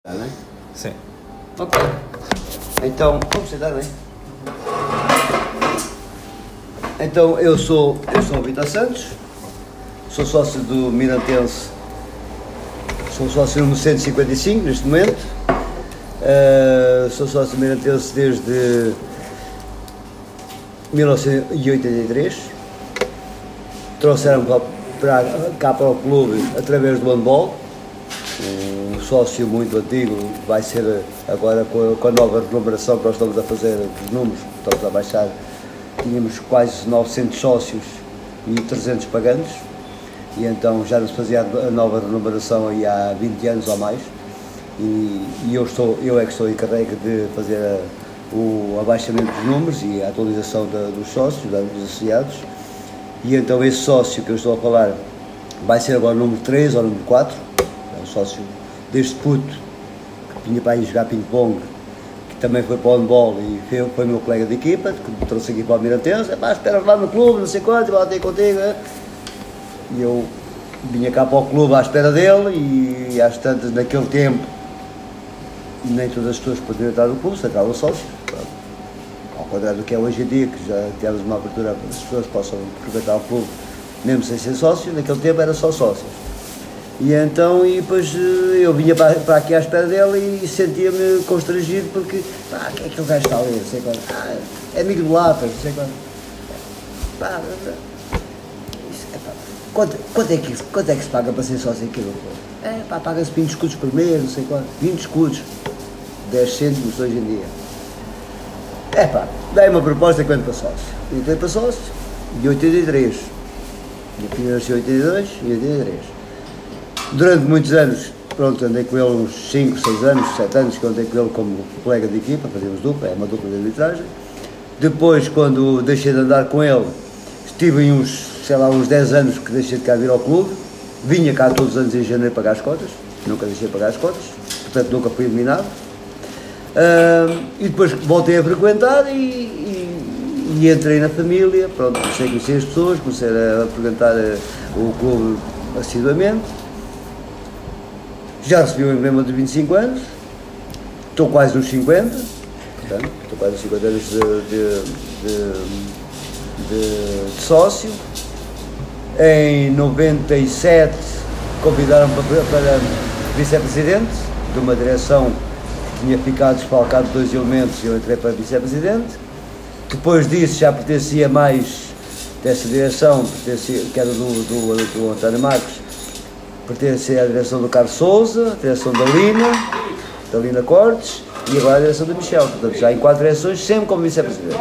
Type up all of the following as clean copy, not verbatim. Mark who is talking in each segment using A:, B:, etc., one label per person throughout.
A: Tá, né?
B: Sim.
A: Ok. Então, vamos sentar, né? Então, eu sou o Vitor Santos, sou sócio do Mirantense, sou sócio número 155 neste momento, sou sócio do Mirantense desde 1983, trouxeram-me cá para o clube através do handball. Um sócio muito antigo, vai ser agora com a nova renumeração que nós estamos a fazer dos números, estamos a baixar, tínhamos quase 900 sócios e 300 pagantes, e então já nos fazia a nova renumeração aí há 20 anos ou mais, e eu é que estou encarregue de fazer o abaixamento dos números e a atualização dos sócios, dos associados, e então esse sócio que eu estou a falar vai ser agora o número 3 ou o número 4, sócio deste puto que vinha para aí jogar ping-pong, que também foi para o handball e foi meu colega de equipa, que me trouxe aqui para o Mirantense. Espera lá no clube, não sei quanto, vou lá ter contigo. E eu vinha cá para o clube à espera dele, e às tantas, naquele tempo, nem todas as pessoas podiam entrar no clube, se entrava sócio, ao contrário do que é hoje em dia, que já temos uma abertura para as pessoas possam frequentar o clube mesmo sem ser sócio. Naquele tempo era só sócios. E então, e depois eu vinha para aqui à espera dele e sentia-me constrangido porque, quem é que o gajo está ali, não sei quando, é amigo do Lapas, não sei quando, quanto é que se paga para ser sócio aqui no clube? Paga-se 20 escudos por mês, não sei quanto, 20 escudos, 10 cêntimos hoje em dia. Dei uma proposta quando para sócio, entrei para sócio, de 83, e fim nasci em 82 e 83. Durante muitos anos, pronto, andei com ele uns 5, 6 anos, 7 anos, que andei com ele como colega de equipa, fazíamos dupla, é uma dupla de arbitragem. Depois, quando deixei de andar com ele, estive em uns 10 anos que deixei de cá vir ao clube, vinha cá todos os anos em janeiro pagar as cotas, nunca deixei de pagar as cotas, portanto nunca fui eliminado. E depois voltei a frequentar e entrei na família, pronto, comecei a conhecer as pessoas, comecei a frequentar o clube assiduamente. Já recebi um emblema de 25 anos, estou quase nos 50, portanto, estou quase nos 50 anos de sócio. Em 97 convidaram-me para vice-presidente de uma direção que tinha ficado desfalcado de 2 elementos, e eu entrei para vice-presidente. Depois disso já pertencia mais dessa direção, que era do António Marcos, pertence à direção do Carlos Souza, a direção da Lina Cortes, e agora a direção do Michel. Portanto, já em 4 direções, sempre como vice-presidente.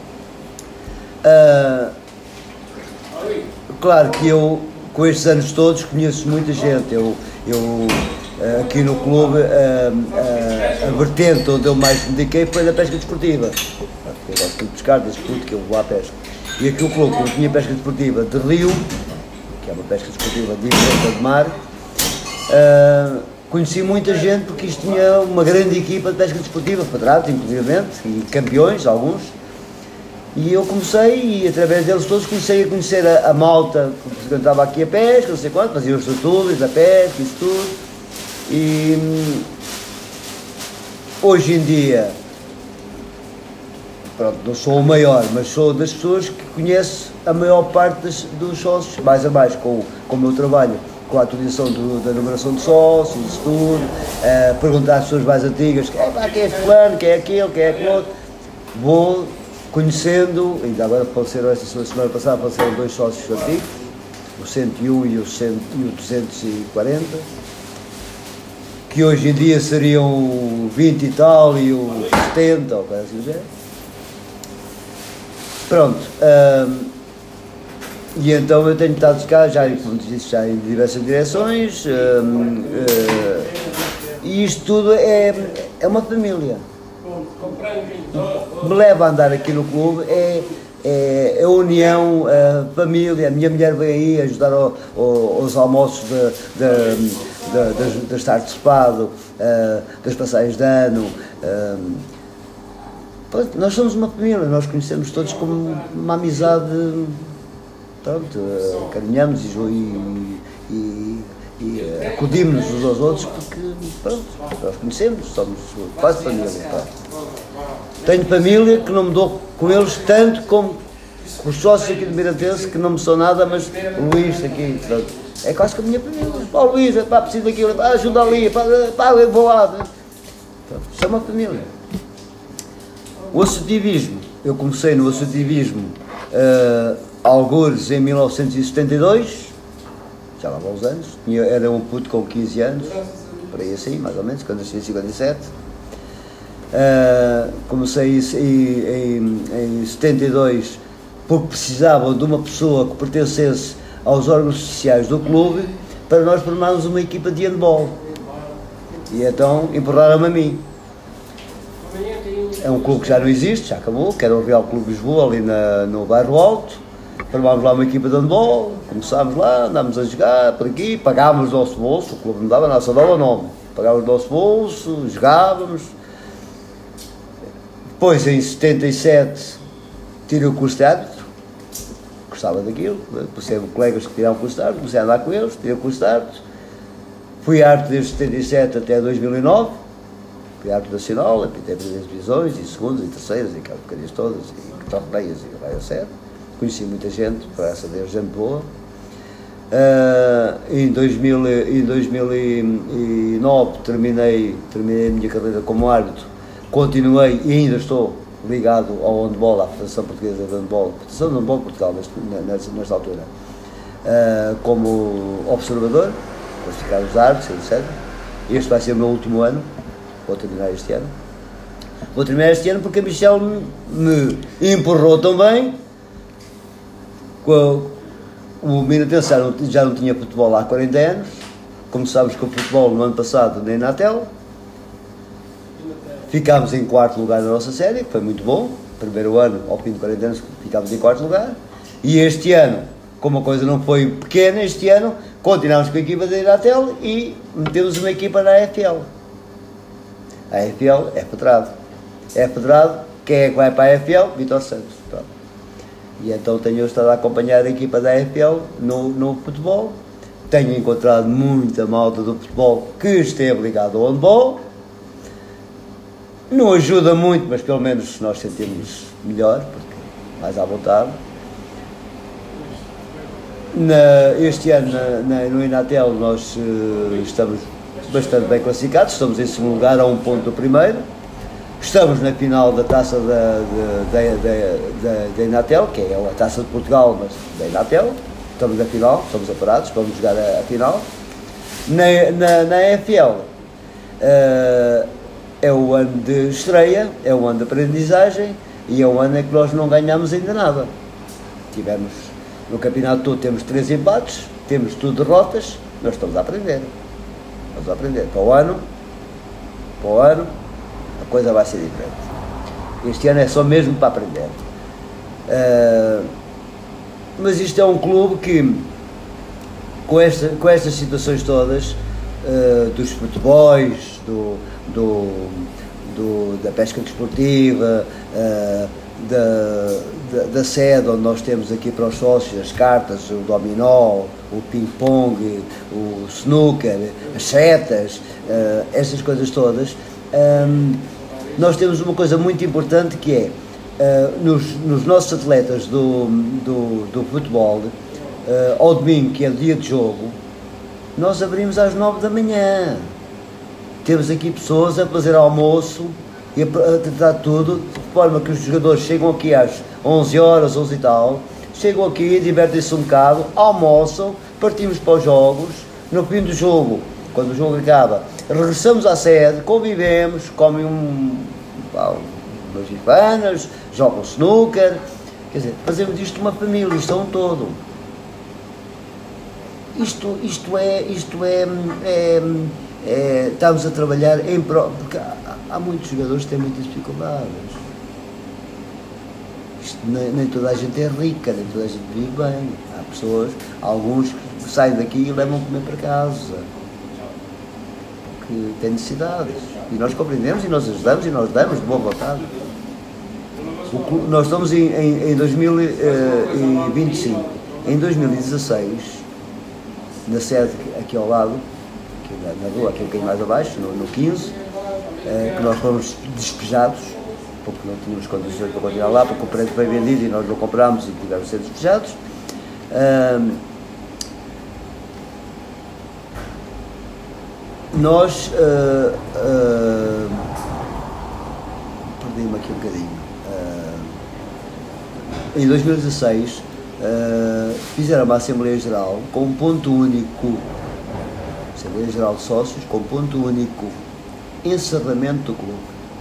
A: Claro que eu, com estes anos todos, conheço muita gente. Eu aqui no clube, a vertente onde eu mais me dediquei foi na pesca desportiva. Eu gosto de pescar, desde puto que eu vou à pesca. E aqui o clube, como tinha pesca desportiva de rio, que é uma pesca desportiva diferente de mar, conheci muita gente porque isto tinha uma grande equipa de pesca desportiva, federados inclusivamente, e campeões, alguns, e eu comecei, e através deles todos comecei a conhecer a malta que frequentava aqui a pesca, não sei quanto, fazia os estudos da pesca, isso tudo, e hoje em dia, pronto, não sou o maior, mas sou das pessoas que conhece a maior parte dos sócios, mais a mais com o meu trabalho, com a atualização da numeração de sócios, isso tudo, perguntar às pessoas mais antigas, quem é este plano, quem é aquele, quem é aquele outro, vou conhecendo, ainda agora faleceram, esta semana passada faleceram 2 sócios antigos, o 101 e o 240, que hoje em dia seriam o 20 e tal e o 70, ou coisa assim. Pronto, e então eu tenho estado cá, como disse, já em diversas direções, e isto tudo é uma família. Me leva a andar aqui no clube, é a união, a família. A minha mulher vem aí ajudar aos almoços das tardes de espado, das passagens de ano. Nós somos uma família, nós conhecemos todos como uma amizade, pronto, caminhamos e e acudimos-nos uns aos outros porque, pronto, nós conhecemos, somos quase família. Pá. Tenho família que não me dou com eles tanto como os sócios aqui de Miratense, que não me são nada, mas o Luís aqui, pronto, é quase que a minha família. Pá, o Luís, pá, preciso daquilo, pá, ajuda ali, pá, eu vou lá. Pronto, isso é uma família. O associativismo, eu comecei no associativismo algures em 1972, já lá vão os anos, era um puto com 15 anos, por aí assim, mais ou menos, quando nasci em 57. Comecei em 72 porque precisavam de uma pessoa que pertencesse aos órgãos sociais do clube para nós formarmos uma equipa de handball. E então empurraram-me a mim. É um clube que já não existe, já acabou, que era o Real Clube Lisboa, ali no bairro Alto. Formámos lá uma equipa de handball, começámos lá, andámos a jogar por aqui, pagávamos o nosso bolso, o clube não dava nada, só dava o nome. Pagávamos o nosso bolso, jogávamos. Depois, em 77, tirei o curso de árbitro, gostava daquilo, depois tive colegas que tiraram o curso de árbitro, comecei a andar com eles, tirei o curso de árbitro. Fui árbitro desde 77 até 2009, fui árbitro nacional, apitei primeiras divisões, e segundas, e terceiras, e aquelas porcarias todas, e torneios, e vai a sério. Conheci muita gente, graças a Deus, gente boa. Em 2009 terminei a minha carreira como árbitro, continuei e ainda estou ligado ao handball, à Federação Portuguesa de Handball, Federação de Handball de Portugal, nesta altura, como observador, classificar os árbitros, etc. Este vai ser o meu último ano, vou terminar este ano. Vou terminar este ano porque a Michel me empurrou também. O Miratense já não tinha futebol há 40 anos, começámos com o futebol no ano passado na Inatel, ficámos em quarto lugar na nossa série, que foi muito bom, primeiro ano, ao fim de 40 anos, ficámos em quarto lugar, e este ano, como a coisa não foi pequena, este ano continuámos com a equipa da Inatel e metemos uma equipa na AFL. A AFL é federado, quem é que vai para a AFL? Vítor Santos. Pronto. E então tenho estado a acompanhar a equipa da AFL no futebol, tenho encontrado muita malta do futebol que esteve ligado ao handball, não ajuda muito, mas pelo menos nós sentimos melhor, porque mais à vontade. Este ano no Inatel nós estamos bastante bem classificados, estamos em segundo lugar a um ponto do primeiro. Estamos na final da taça da Inatel, que é a taça de Portugal, mas da Inatel. Estamos na final, estamos aparados, vamos jogar a final. Na AFL é o ano de estreia, é o ano de aprendizagem e é o ano em que nós não ganhamos ainda nada. Tivemos, no campeonato todo temos 3 empates, temos tudo derrotas, nós estamos a aprender. Estamos a aprender. Para o ano, a coisa vai ser diferente. Este ano é só mesmo para aprender. Mas isto é um clube que, com estas situações todas, dos futebols, da pesca desportiva, da sede onde nós temos aqui para os sócios as cartas, o dominó, o ping-pong, o snooker, as setas, estas coisas todas. Nós temos uma coisa muito importante que é, nos nossos atletas do futebol, ao domingo, que é o dia de jogo, nós abrimos às 9 da manhã. Temos aqui pessoas a fazer almoço e a tratar tudo, de forma que os jogadores chegam aqui às 11 horas, 11 e tal, chegam aqui, divertem-se um bocado, almoçam, partimos para os jogos, no fim do jogo, quando o jogo acaba, regressamos à sede, convivemos, comem umas gifanas, jogam snooker, quer dizer, fazemos isto uma família, isto é um todo. Isto é estamos a trabalhar em prol, porque há muitos jogadores que têm muitas dificuldades. Nem toda a gente é rica, nem toda a gente vive bem. Há pessoas, alguns que saem daqui e levam comer para casa, que têm necessidades. E nós compreendemos e nós ajudamos e nós damos de boa vontade. Nós estamos em 2025. Em 2016, na sede aqui ao lado, aqui na rua, aqui um bocadinho mais abaixo, no 15, que nós fomos despejados, porque não tínhamos condições para continuar lá, porque o prédio foi vendido e nós não comprámos e tivemos de ser despejados. Nós perdi-me aqui um bocadinho. Em 2016 fizeram uma Assembleia Geral com um ponto único, Assembleia Geral de Sócios, com ponto único, encerramento do clube.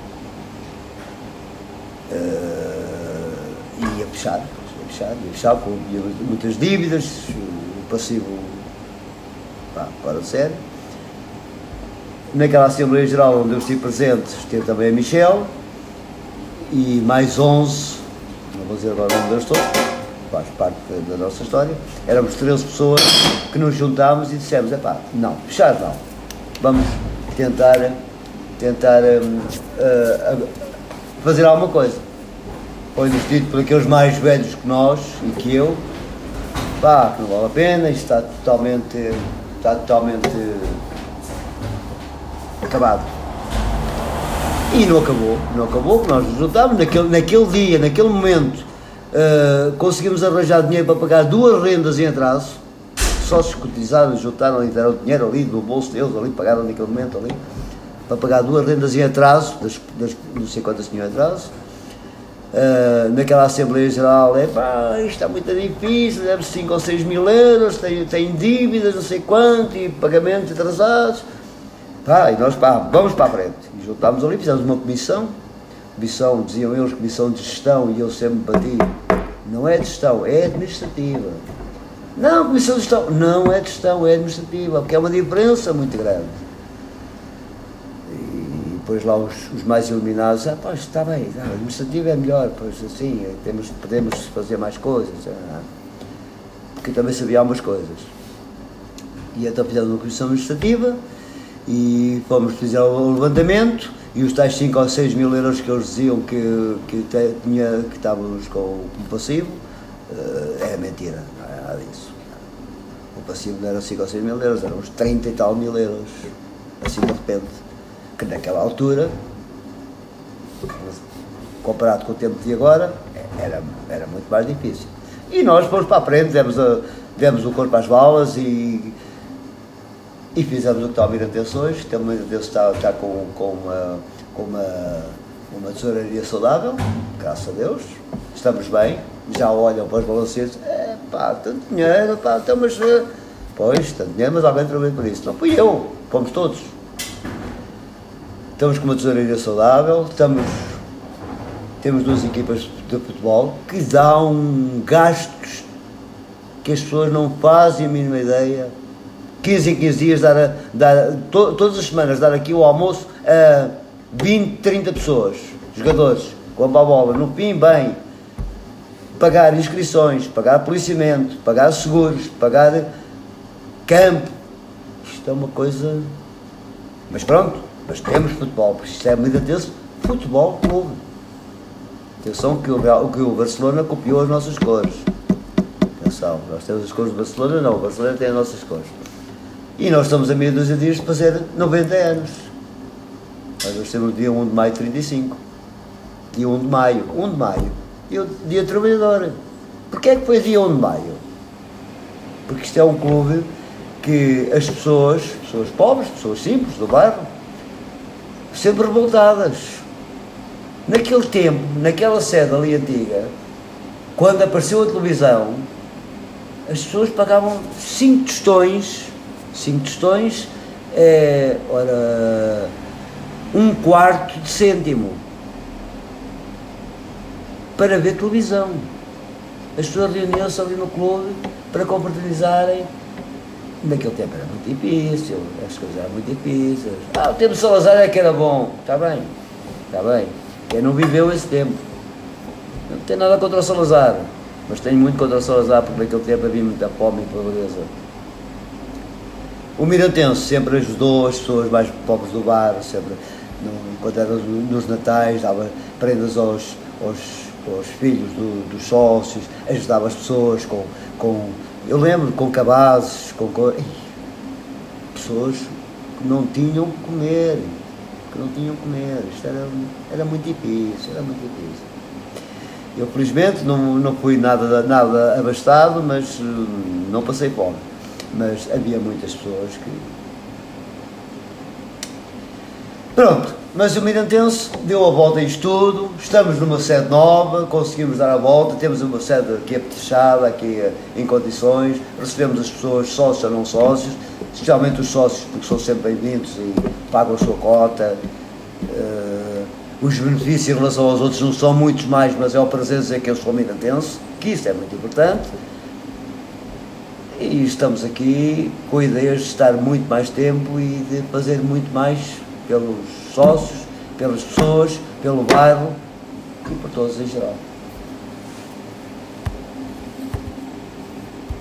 A: Ia fechar, com muitas dívidas, o passivo fora de sério. Naquela Assembleia Geral onde eu estive presente, esteve também a Michel e mais 11, não vou dizer agora o nome deles todos, faz parte da nossa história. Éramos 13 pessoas que nos juntámos e dissemos, não, fechar não, vamos tentar fazer alguma coisa. Foi-nos dito por aqueles mais velhos que nós e que eu, que não vale a pena, isto está totalmente acabado. E não acabou, que nós nos juntámos, naquele dia, naquele momento, conseguimos arranjar dinheiro para pagar 2 rendas em atraso, sócios que utilizaram, juntaram e deram dinheiro ali do bolso deles, ali, pagaram naquele momento ali, para pagar 2 rendas em atraso, das não sei quantas tinham em atraso. Naquela Assembleia Geral, isto está muito difícil, deve 5 ou 6 mil euros, tem dívidas, não sei quanto, e pagamentos atrasados. E nós, vamos para a frente. E juntámos ali, fizemos uma comissão, diziam eles, comissão de gestão, e eu sempre bati, não é de gestão, é administrativa. Não, comissão de gestão, não é de gestão, é administrativa, porque é uma diferença muito grande. E depois lá os mais iluminados, está bem, a administrativa é melhor, pois assim, podemos fazer mais coisas, porque eu também sabia algumas coisas. E então fizemos uma comissão administrativa, e fomos fazer o levantamento, e os tais 5 ou 6 mil euros que eles diziam que estávamos com o passivo, era mentira, não era nada disso. O passivo não era 5 ou 6 mil euros, eram uns 30 e tal mil euros, assim de repente, que naquela altura, comparado com o tempo de agora, era muito mais difícil. E nós fomos para a frente, demos o corpo às balas e fizemos o que está a vir atenções. Também Deus está com uma tesouraria saudável, graças a Deus, estamos bem, já olham para os balancetes, tanto dinheiro, então, mas, pois, tanto dinheiro, mas alguém trabalhou por isso. Não fui eu, fomos todos. Estamos com uma tesouraria saudável, temos 2 equipas de futebol que dão gastos que as pessoas não fazem a mínima ideia. 15 em 15 dias, todas as semanas, dar aqui o almoço a 20, 30 pessoas, jogadores, com a bola, no fim, bem, pagar inscrições, pagar policiamento, pagar seguros, pagar campo, isto é uma coisa, mas pronto, mas temos futebol, porque isto é muito atenso, futebol clube. Atenção que o Barcelona copiou as nossas cores, atenção, nós temos as cores do Barcelona, não, o Barcelona tem as nossas cores. E nós estamos a meia dúzia de dias de fazer 90 anos. Nós vamos ter o dia 1 de maio de 35. Dia 1 de maio. E o dia trabalhador. Porquê é que foi dia 1 de maio? Porque isto é um clube que as pessoas pobres, pessoas simples do bairro, sempre revoltadas. Naquele tempo, naquela sede ali antiga, quando apareceu a televisão, as pessoas pagavam 5 tostões, 1/4 de cêntimo para ver televisão. As pessoas reuniam-se ali no clube para confraternizarem. Naquele tempo era muito difícil, as coisas eram muito difíceis. O tempo de Salazar é que era bom, está bem. Quem não viveu esse tempo. Não tenho nada contra o Salazar, mas tenho muito contra o Salazar, porque naquele tempo havia muita fome e pobreza. O Miratense sempre ajudou as pessoas mais pobres do bairro, sempre, quando era nos natais, dava prendas aos filhos dos sócios, ajudava as pessoas com Eu lembro com cabazes, pessoas que não tinham que comer, isto era muito difícil, Eu felizmente não fui nada abastado, mas não passei fome, mas havia muitas pessoas que... Pronto, mas o Mirantense deu a volta a isto tudo, estamos numa sede nova, conseguimos dar a volta, temos uma sede aqui apetrechada, aqui em condições, recebemos as pessoas, sócios ou não sócios, especialmente os sócios, porque são sempre bem-vindos e pagam a sua cota. Os benefícios em relação aos outros não são muitos mais, mas é o prazer dizer que eu sou mirantense, que isso é muito importante. E estamos aqui com ideias de estar muito mais tempo e de fazer muito mais pelos sócios, pelas pessoas, pelo bairro e por todos em geral.